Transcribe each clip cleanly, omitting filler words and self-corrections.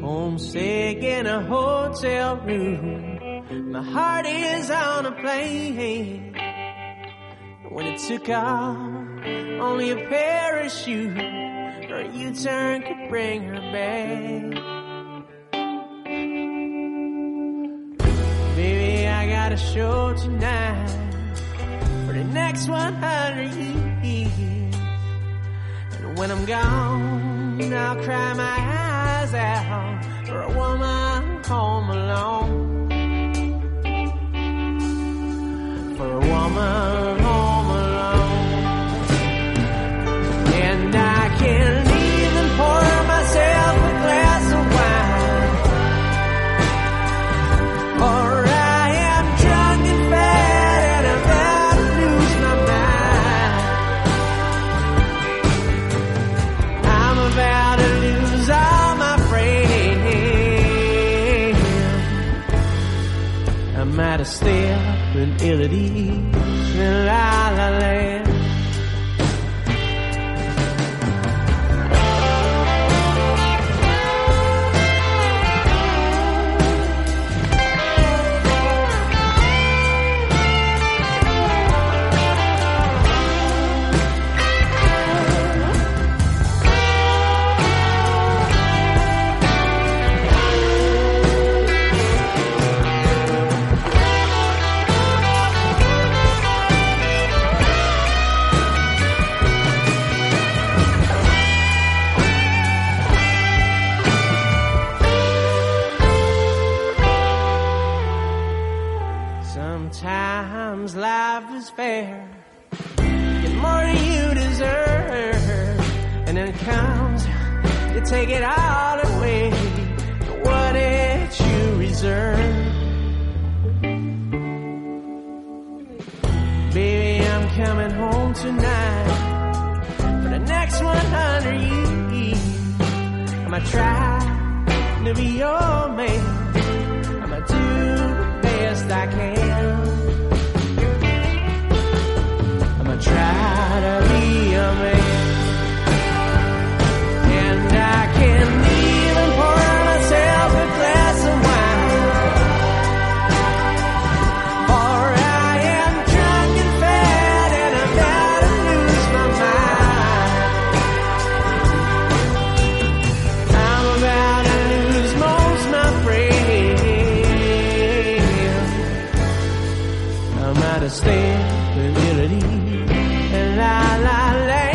Homesick in a hotel room, my heart is on a plane. When it took off, only a parachute or a U-turn could bring her back. Baby, I got a show tonight for the next 100 years. And when I'm gone, I'll cry my eyes out for a woman home alone. For a woman home alone. And I can't even pour myself a glass of wine, or I am drunk and fat and I'm about to lose my mind. I'm about to lose all my friends. I'm at a step in ill at ease in La La Land. Sometimes life is fair, get more than you deserve, and then it comes, you take it all away, what did you reserve? Baby, I'm coming home tonight for the next 100 years. I'ma try to be your man, I'ma do the best I can. I'ma try to be a man. And I can't even pour myself a glass of wine, or I am drunk and fat and I'm about to lose my mind. I'm about to lose most my friends. I'm out of stability and La La Land.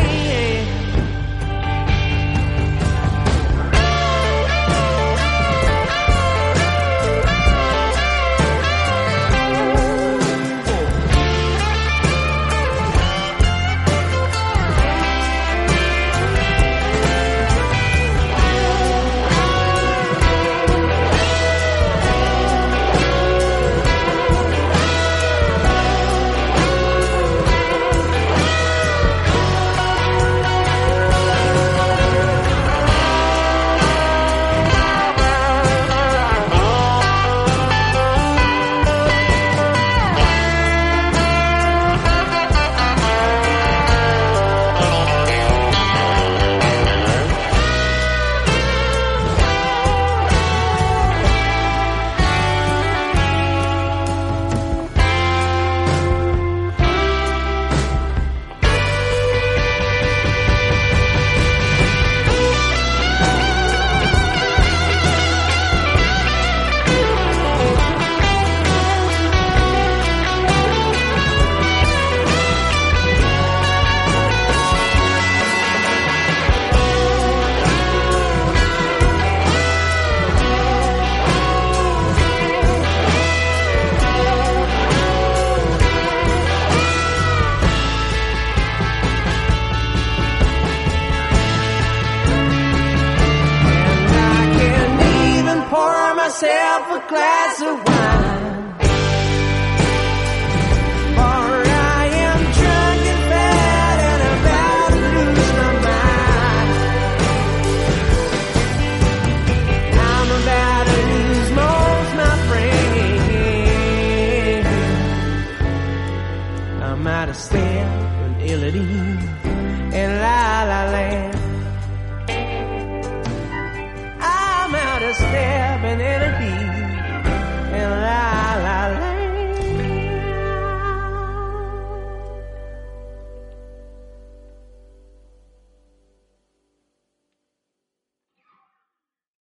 Myself a glass of wine, or I am drunk and fat and about to lose my mind. I'm about to lose most my friends. I'm out of step and ill at ease in La La Land. I'm out of a step and then a beat.